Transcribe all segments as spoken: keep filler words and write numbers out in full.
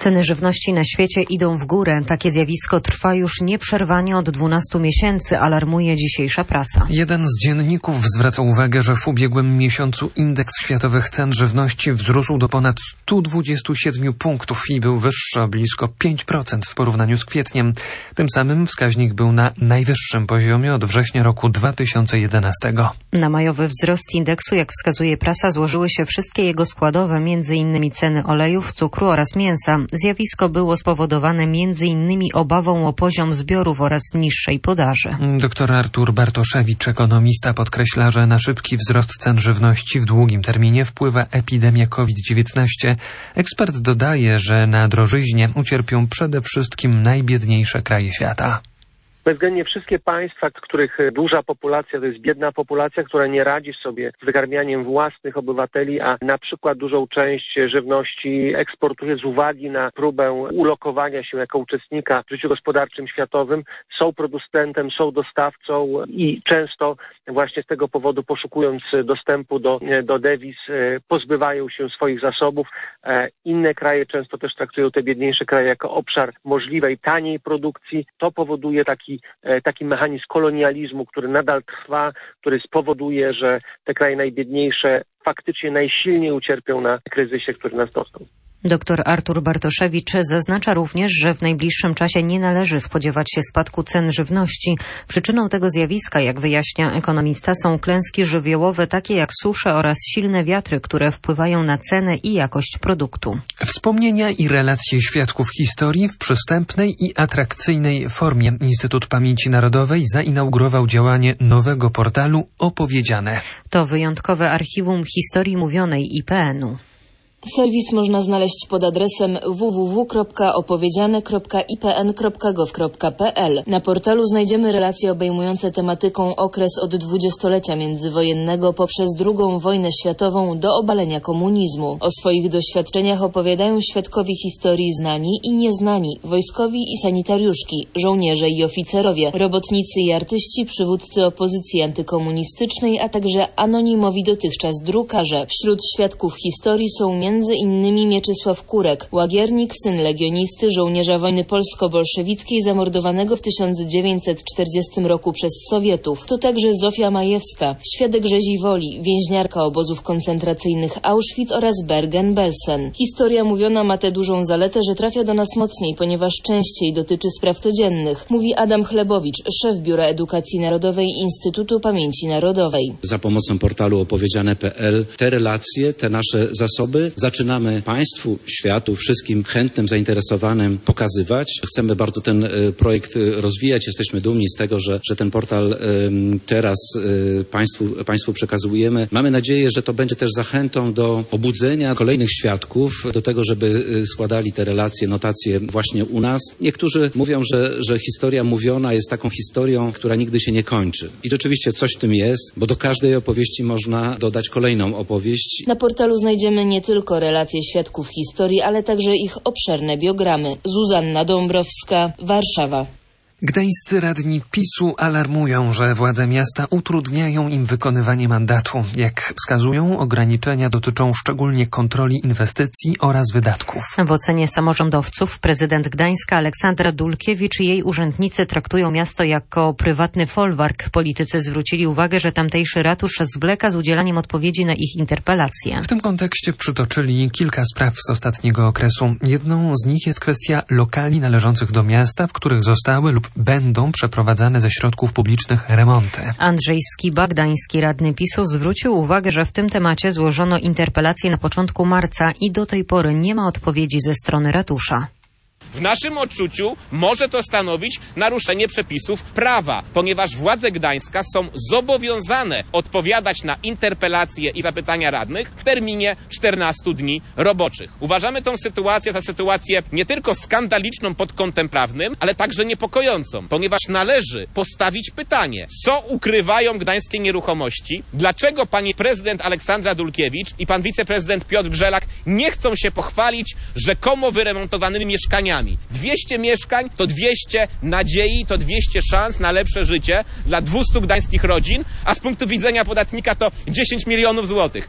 Ceny żywności na świecie idą w górę. Takie zjawisko trwa już nieprzerwanie od dwunastu miesięcy, alarmuje dzisiejsza prasa. Jeden z dzienników zwraca uwagę, że w ubiegłym miesiącu indeks światowych cen żywności wzrósł do ponad stu dwudziestu siedmiu punktów i był wyższy o blisko pięć procent w porównaniu z kwietniem. Tym samym wskaźnik był na najwyższym poziomie od września roku dwa tysiące jedenastego. Na majowy wzrost indeksu, jak wskazuje prasa, złożyły się wszystkie jego składowe, między innymi ceny olejów, cukru oraz mięsa. Zjawisko było spowodowane między innymi obawą o poziom zbiorów oraz niższej podaży. Doktor Artur Bartoszewicz, ekonomista, podkreśla, że na szybki wzrost cen żywności w długim terminie wpływa epidemia COVID dziewiętnaście. Ekspert dodaje, że na drożyźnie ucierpią przede wszystkim najbiedniejsze kraje świata. Bezwzględnie wszystkie państwa, których duża populacja to jest biedna populacja, która nie radzi sobie z wykarmianiem własnych obywateli, a na przykład dużą część żywności eksportuje z uwagi na próbę ulokowania się jako uczestnika w życiu gospodarczym światowym, są producentem, są dostawcą i często właśnie z tego powodu, poszukując dostępu do, do dewiz, pozbywają się swoich zasobów. Inne kraje często też traktują te biedniejsze kraje jako obszar możliwej, taniej produkcji. To powoduje taki taki mechanizm kolonializmu, który nadal trwa, który spowoduje, że te kraje najbiedniejsze faktycznie najsilniej ucierpią na kryzysie, który nas dotknął. Doktor Artur Bartoszewicz zaznacza również, że w najbliższym czasie nie należy spodziewać się spadku cen żywności. Przyczyną tego zjawiska, jak wyjaśnia ekonomista, są klęski żywiołowe takie jak susze oraz silne wiatry, które wpływają na cenę i jakość produktu. Wspomnienia i relacje świadków historii w przystępnej i atrakcyjnej formie. Instytut Pamięci Narodowej zainaugurował działanie nowego portalu Opowiedziane. To wyjątkowe archiwum historii mówionej I P N u. Serwis można znaleźć pod adresem w w w kropka opowiedziane kropka i p n kropka gov kropka p l. Na portalu znajdziemy relacje obejmujące tematyką okres od dwudziestolecia międzywojennego poprzez drugą wojnę światową do obalenia komunizmu. O swoich doświadczeniach opowiadają świadkowie historii znani i nieznani, wojskowi i sanitariuszki, żołnierze i oficerowie, robotnicy i artyści, przywódcy opozycji antykomunistycznej, a także anonimowi dotychczas drukarze. Wśród świadków historii są między Między innymi Mieczysław Kurek, łagiernik, syn legionisty, żołnierza wojny polsko-bolszewickiej zamordowanego w tysiąc dziewięćset czterdziestym roku przez Sowietów. To także Zofia Majewska, świadek rzezi woli, więźniarka obozów koncentracyjnych Auschwitz oraz Bergen-Belsen. Historia mówiona ma tę dużą zaletę, że trafia do nas mocniej, ponieważ częściej dotyczy spraw codziennych, mówi Adam Chlebowicz, szef Biura Edukacji Narodowej Instytutu Pamięci Narodowej. Za pomocą portalu opowiedziane kropka p l te relacje, te nasze zasoby zaczynamy Państwu, światu, wszystkim chętnym, zainteresowanym pokazywać. Chcemy bardzo ten projekt rozwijać. Jesteśmy dumni z tego, że, że ten portal teraz Państwu, Państwu przekazujemy. Mamy nadzieję, że to będzie też zachętą do obudzenia kolejnych świadków, do tego, żeby składali te relacje, notacje właśnie u nas. Niektórzy mówią, że, że historia mówiona jest taką historią, która nigdy się nie kończy. I rzeczywiście coś w tym jest, bo do każdej opowieści można dodać kolejną opowieść. Na portalu znajdziemy nie tylko relacje świadków historii, ale także ich obszerne biogramy. Zuzanna Dąbrowska, Warszawa. Gdańscy radni PiSu alarmują, że władze miasta utrudniają im wykonywanie mandatu. Jak wskazują, ograniczenia dotyczą szczególnie kontroli inwestycji oraz wydatków. W ocenie samorządowców prezydent Gdańska Aleksandra Dulkiewicz i jej urzędnicy traktują miasto jako prywatny folwark. Politycy zwrócili uwagę, że tamtejszy ratusz zwleka z udzielaniem odpowiedzi na ich interpelacje. W tym kontekście przytoczyli kilka spraw z ostatniego okresu. Jedną z nich jest kwestia lokali należących do miasta, w których zostały lub będą przeprowadzane ze środków publicznych remonty. Andrzej Skiba, gdański radny PiSu, zwrócił uwagę, że w tym temacie złożono interpelację na początku marca i do tej pory nie ma odpowiedzi ze strony ratusza. W naszym odczuciu może to stanowić naruszenie przepisów prawa, ponieważ władze Gdańska są zobowiązane odpowiadać na interpelacje i zapytania radnych w terminie czternastu dni roboczych. Uważamy tę sytuację za sytuację nie tylko skandaliczną pod kątem prawnym, ale także niepokojącą, ponieważ należy postawić pytanie, co ukrywają gdańskie nieruchomości, dlaczego pani prezydent Aleksandra Dulkiewicz i pan wiceprezydent Piotr Grzelak nie chcą się pochwalić rzekomo wyremontowanymi mieszkaniami. dwieście mieszkań to dwieście nadziei, to dwieście szans na lepsze życie dla dwustu gdańskich rodzin, a z punktu widzenia podatnika to dziesięć milionów złotych.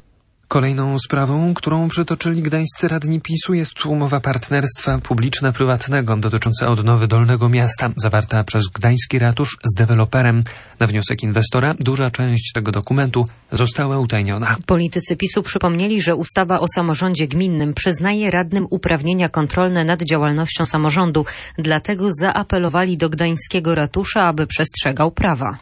Kolejną sprawą, którą przytoczyli gdańscy radni PiSu, jest umowa partnerstwa publiczno-prywatnego dotycząca odnowy Dolnego Miasta, zawarta przez gdański ratusz z deweloperem. Na wniosek inwestora duża część tego dokumentu została utajniona. Politycy PiSu przypomnieli, że ustawa o samorządzie gminnym przyznaje radnym uprawnienia kontrolne nad działalnością samorządu. Dlatego zaapelowali do gdańskiego ratusza, aby przestrzegał prawa.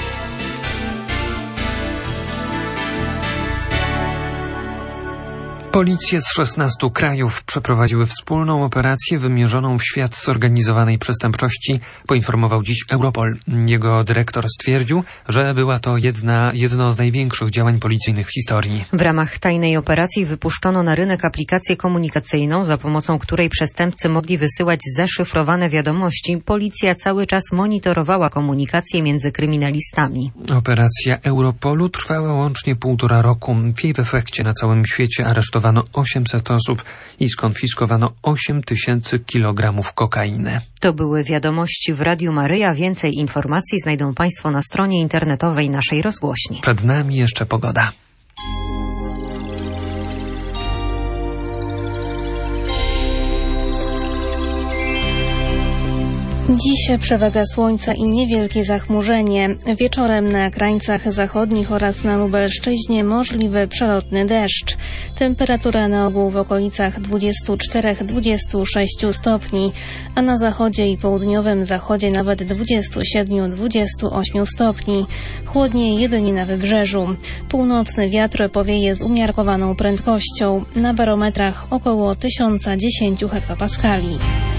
Policje z szesnastu krajów przeprowadziły wspólną operację wymierzoną w świat zorganizowanej przestępczości, poinformował dziś Europol. Jego dyrektor stwierdził, że była to jedna, jedno z największych działań policyjnych w historii. W ramach tajnej operacji wypuszczono na rynek aplikację komunikacyjną, za pomocą której przestępcy mogli wysyłać zaszyfrowane wiadomości. Policja cały czas monitorowała komunikację między kryminalistami. Operacja Europolu trwała łącznie półtora roku. W jej efekcie na całym świecie aresztowano osiemset osób i skonfiskowano osiem tysięcy kilogramów kokainy. To były wiadomości w Radiu Maryja. Więcej informacji znajdą Państwo na stronie internetowej naszej rozgłośni. Przed nami jeszcze pogoda. Dziś przewaga słońca i niewielkie zachmurzenie. Wieczorem na krańcach zachodnich oraz na Lubelszczyźnie możliwy przelotny deszcz. Temperatura na ogół w okolicach dwadzieścia cztery do dwudziestu sześciu stopni, a na zachodzie i południowym zachodzie nawet dwadzieścia siedem do dwudziestu ośmiu stopni. Chłodniej jedynie na wybrzeżu. Północny wiatr powieje z umiarkowaną prędkością. Na barometrach około tysiąc dziesięć hektopaskali.